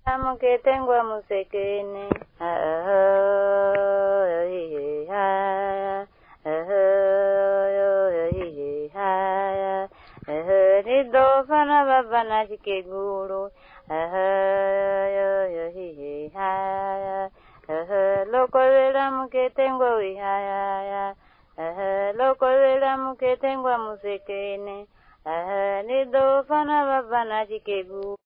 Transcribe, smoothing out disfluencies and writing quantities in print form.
Muketengwa musekene Nidofana babana chikeguru Lokolela muketengwa wihaya Lokolela muketengwa musekene Nidofana babana chikeguru